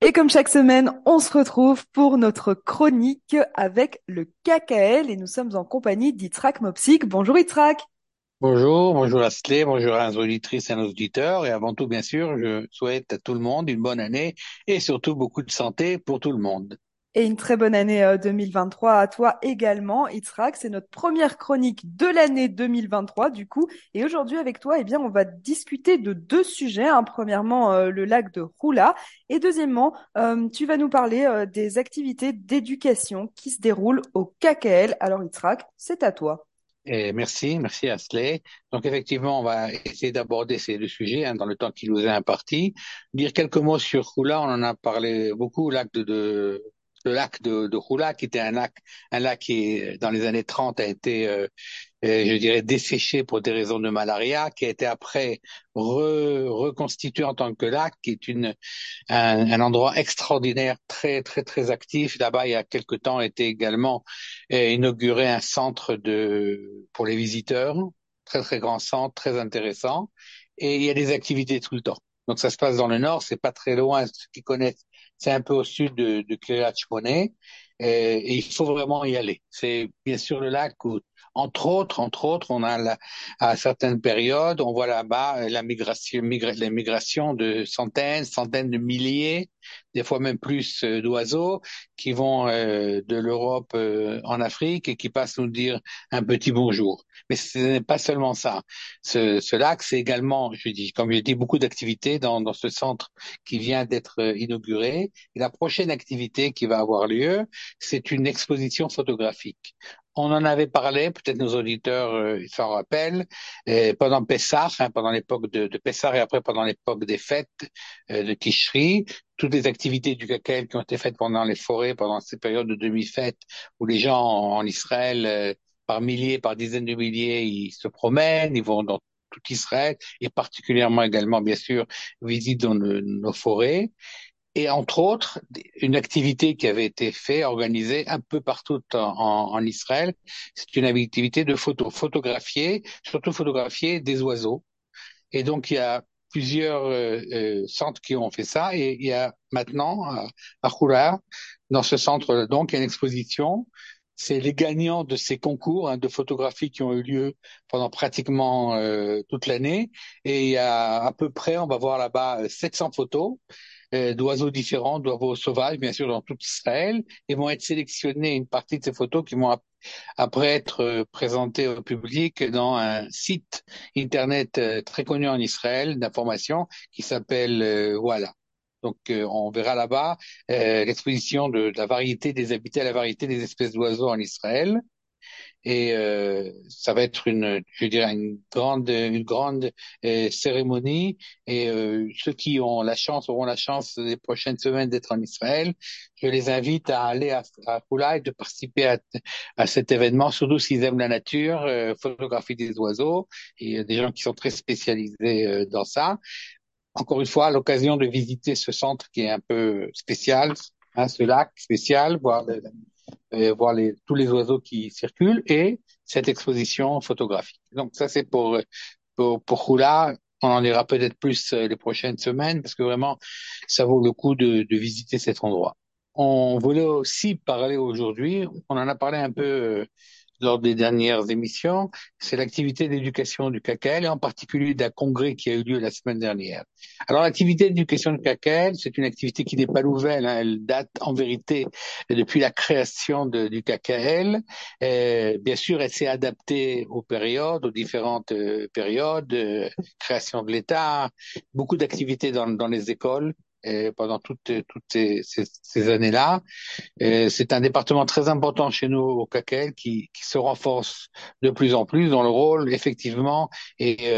Et comme chaque semaine, on se retrouve pour notre chronique avec le KKL et nous sommes en compagnie d'Itrak Mopsik. Bonjour Itrak. Bonjour, bonjour Astley, bonjour à nos auditrices et à nos auditeurs. Et avant tout, bien sûr, je souhaite à tout le monde une bonne année et surtout beaucoup de santé pour tout le monde. Et une très bonne année 2023 à toi également, Itrak. C'est notre première chronique de l'année 2023 du coup. Et aujourd'hui avec toi, eh bien, on va discuter de deux sujets, hein. Premièrement, le lac de Roula. Et deuxièmement, tu vas nous parler des activités d'éducation qui se déroulent au KKL. Alors Itrak, c'est à toi. Et merci Astley. Donc effectivement, on va essayer d'aborder ces deux sujets dans le temps qui nous est imparti. Dire quelques mots sur Hula, on en a parlé beaucoup, le lac de Hula, qui était un lac qui, dans les années 30, a été je dirais desséché pour des raisons de malaria, qui a été après reconstitué en tant que lac, qui est un endroit extraordinaire, très actif. Là-bas, il y a quelque temps, a été également inauguré un centre pour les visiteurs, très grand centre, très intéressant. Et il y a des activités tout le temps. Donc ça se passe dans le nord, c'est pas très loin, ceux qui connaissent, c'est un peu au sud de Kiryat Shmone. Et il faut vraiment y aller. C'est bien sûr le lac où, entre autres, à certaines périodes, on voit là-bas la migration de centaines de milliers, des fois même plus d'oiseaux qui vont de l'Europe en Afrique et qui passent nous dire un petit bonjour. Mais ce n'est pas seulement ça. Ce lac, c'est également, comme je dis, beaucoup d'activités dans ce centre qui vient d'être inauguré. Et la prochaine activité qui va avoir lieu, c'est une exposition photographique. On en avait parlé, peut-être nos auditeurs s'en rappellent, pendant Pessah, pendant l'époque de Pessah et après pendant l'époque des fêtes de Tishri, toutes les activités du KKL qui ont été faites pendant les forêts, pendant ces périodes de demi-fêtes où les gens en Israël, par milliers, par dizaines de milliers, ils se promènent, ils vont dans tout Israël et particulièrement également, bien sûr, visitent dans nos forêts. Et entre autres, une activité qui avait été faite, organisée un peu partout en Israël, c'est une activité de photographier, surtout photographier des oiseaux. Et donc, il y a plusieurs centres qui ont fait ça. Et il y a maintenant, à Hura, dans ce centre, donc, il y a une exposition. C'est les gagnants de ces concours de photographie qui ont eu lieu pendant pratiquement toute l'année. Et il y a à peu près, on va voir là-bas, 700 photos d'oiseaux différents, d'oiseaux sauvages, bien sûr, dans tout Israël, et vont être sélectionnés une partie de ces photos qui vont après être présentées au public dans un site internet très connu en Israël d'information qui s'appelle Voilà. Donc, on verra là-bas l'exposition de la variété des habitats, la variété des espèces d'oiseaux en Israël. Et ça va être je dirais, une grande cérémonie. Et ceux qui ont la chance auront la chance les prochaines semaines d'être en Israël. Je les invite à aller à Hula et de participer à cet événement, surtout s'ils aiment la nature, photographie des oiseaux. Et il y a des gens qui sont très spécialisés dans ça. Encore une fois, à l'occasion de visiter ce centre qui est un peu spécial, ce lac spécial, voir tous les oiseaux qui circulent et cette exposition photographique. Donc ça, c'est pour Hula. On en ira peut-être plus les prochaines semaines parce que vraiment, ça vaut le coup de visiter cet endroit. On voulait aussi parler aujourd'hui, on en a parlé un peu lors des dernières émissions, c'est l'activité d'éducation du KKL et en particulier d'un congrès qui a eu lieu la semaine dernière. Alors l'activité d'éducation du KKL, c'est une activité qui n'est pas nouvelle, elle date en vérité depuis la création du KKL. Bien sûr, elle s'est adaptée aux périodes, aux différentes périodes, création de l'État, beaucoup d'activités dans les écoles pendant toutes ces années-là. C'est un département très important chez nous au KKL qui se renforce de plus en plus dans le rôle, effectivement, et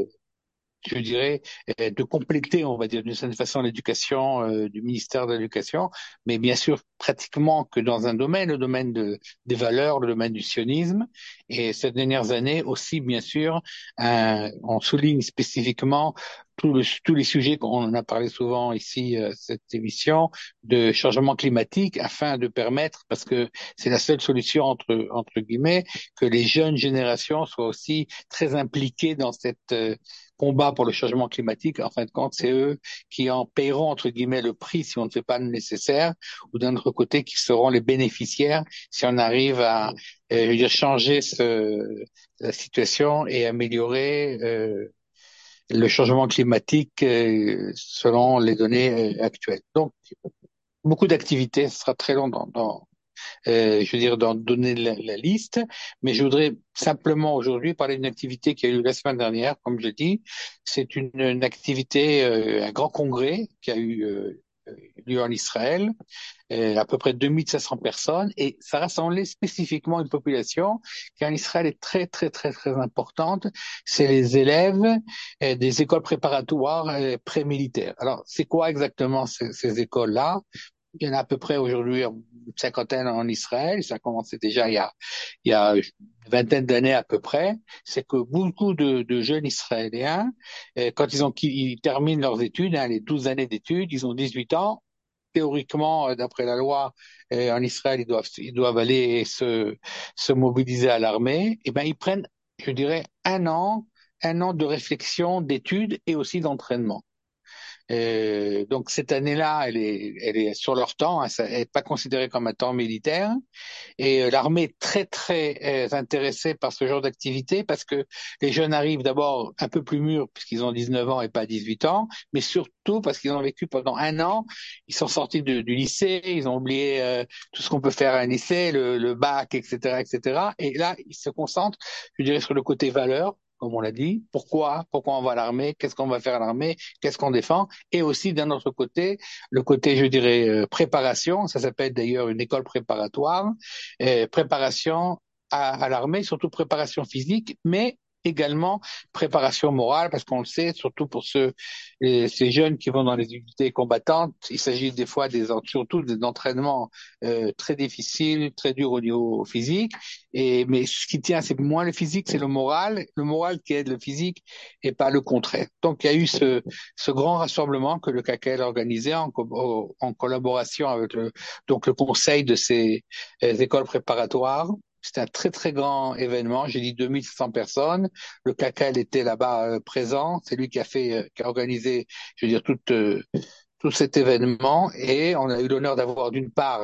je dirais, de compléter, on va dire, d'une certaine façon, l'éducation du ministère de l'Éducation, mais bien sûr, pratiquement que dans un domaine, le domaine des valeurs, le domaine du sionisme. Et ces dernières années aussi, bien sûr, on souligne spécifiquement tous les sujets qu'on en a parlé souvent ici, cette émission, de changement climatique, afin de permettre, parce que c'est la seule solution entre guillemets, que les jeunes générations soient aussi très impliquées dans cette combat pour le changement climatique, en fin de compte, c'est eux qui en paieront, entre guillemets, le prix si on ne fait pas le nécessaire, ou d'un autre côté, qui seront les bénéficiaires si on arrive à, je veux dire, changer la situation et améliorer le changement climatique selon les données actuelles. Donc, beaucoup d'activités, ce sera très long je veux dire, d'en donner la liste, mais je voudrais simplement aujourd'hui parler d'une activité qui a eu la semaine dernière, comme je dis. C'est une activité, un grand congrès qui a eu lieu en Israël, à peu près 2500 personnes, et ça rassemblait spécifiquement une population qui en Israël est très, très, très, très importante. C'est les élèves des écoles préparatoires pré-militaires. Alors, c'est quoi exactement ces écoles-là? Il y en a à peu près aujourd'hui une cinquantaine en Israël. Ça a commencé déjà il y a une vingtaine d'années à peu près. C'est que beaucoup de jeunes Israéliens, quand ils terminent leurs études, hein, les 12 années d'études, ils ont 18 ans. Théoriquement, d'après la loi, en Israël, ils doivent aller se mobiliser à l'armée. Et ben, ils prennent, je dirais, un an de réflexion, d'études et aussi d'entraînement. Donc cette année-là, elle est sur leur temps, hein, elle n'est pas considérée comme un temps militaire. Et l'armée est très très intéressée par ce genre d'activité parce que les jeunes arrivent d'abord un peu plus mûrs puisqu'ils ont 19 ans et pas 18 ans, mais surtout parce qu'ils ont vécu pendant un an, ils sont sortis du lycée, ils ont oublié tout ce qu'on peut faire à un lycée, le bac, etc., etc. Et là, ils se concentrent, je dirais, sur le côté valeur. Comme on l'a dit, pourquoi on va à l'armée, qu'est-ce qu'on va faire à l'armée, qu'est-ce qu'on défend, et aussi d'un autre côté, le côté, je dirais, préparation, ça s'appelle d'ailleurs une école préparatoire, préparation à l'armée, surtout préparation physique, mais également préparation morale, parce qu'on le sait, surtout pour ces jeunes qui vont dans les unités combattantes, il s'agit des fois surtout des entraînements très difficiles, très durs au niveau physique. Mais ce qui tient, c'est moins le physique, c'est le moral qui aide le physique et pas le contraire. Donc il y a eu ce grand rassemblement que le CACEL a organisé en collaboration avec donc le conseil de ces écoles préparatoires. C'était un très très grand événement. J'ai dit 2700 personnes. Le CACEL était là-bas présent. C'est lui qui a organisé, je veux dire, tout cet événement. Et on a eu l'honneur d'avoir d'une part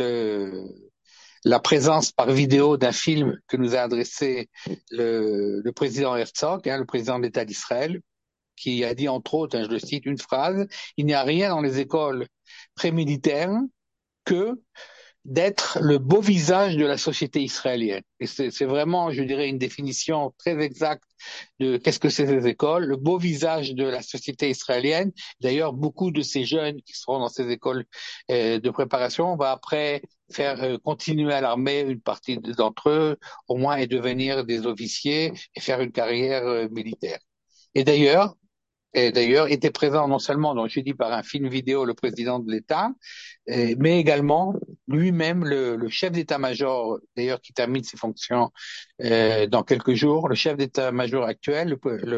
la présence par vidéo d'un film que nous a adressé le président Herzog, hein, le président de l'État d'Israël, qui a dit entre autres, hein, je le cite, une phrase: il n'y a rien dans les écoles prémilitaires que d'être le beau visage de la société israélienne. Et c'est vraiment, je dirais, une définition très exacte de qu'est-ce que c'est ces écoles, le beau visage de la société israélienne. D'ailleurs, beaucoup de ces jeunes qui seront dans ces écoles de préparation vont après faire continuer à l'armée, une partie d'entre eux, au moins, et devenir des officiers et faire une carrière militaire. Et d'ailleurs, était présent non seulement, donc je dis par un film vidéo, le président de l'État, mais également lui-même, le chef d'état-major, d'ailleurs qui termine ses fonctions dans quelques jours, le chef d'état-major actuel,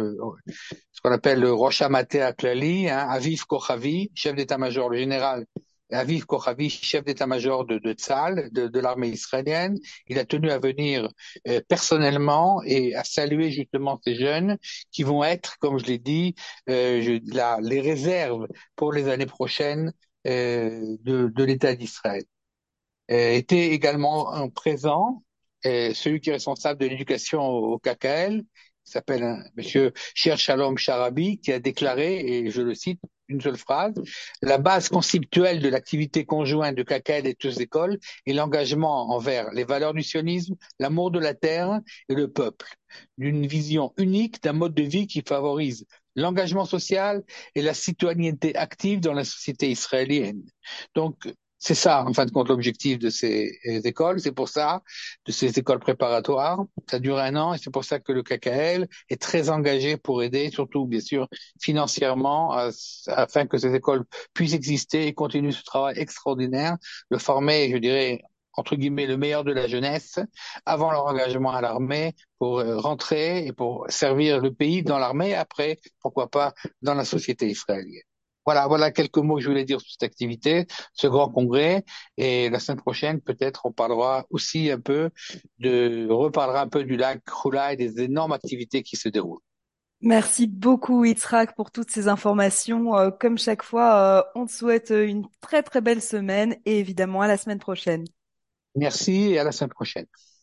ce qu'on appelle le Rosh Hamatea Klali, hein, Aviv Kochavi, chef d'état-major, le général Aviv Kochavi, chef d'état-major de Tzal, de l'armée israélienne. Il a tenu à venir personnellement et à saluer justement ces jeunes qui vont être, comme je l'ai dit, les réserves pour les années prochaines de l'État d'Israël. Était également présent celui qui est responsable de l'éducation au KKL, qui s'appelle Monsieur Cher Shalom Sharabi, qui a déclaré, et je le cite, une seule phrase: la base conceptuelle de l'activité conjointe de KKL et de toutes les écoles est l'engagement envers les valeurs du sionisme, l'amour de la terre et le peuple, d'une vision unique d'un mode de vie qui favorise l'engagement social et la citoyenneté active dans la société israélienne. Donc, c'est ça, en fin de compte, l'objectif de ces écoles. C'est pour ça, de ces écoles préparatoires. Ça dure un an et c'est pour ça que le KKL est très engagé pour aider, surtout, bien sûr, financièrement, afin que ces écoles puissent exister et continuer ce travail extraordinaire de former, je dirais, entre guillemets, le meilleur de la jeunesse avant leur engagement à l'armée pour rentrer et pour servir le pays dans l'armée, après, pourquoi pas, dans la société israélienne. Voilà quelques mots que je voulais dire sur cette activité, ce grand congrès. Et la semaine prochaine, peut-être, on parlera aussi un peu reparlera un peu du lac Hula et des énormes activités qui se déroulent. Merci beaucoup, Itzrak, pour toutes ces informations. Comme chaque fois, on te souhaite une très très belle semaine et évidemment à la semaine prochaine. Merci et à la semaine prochaine.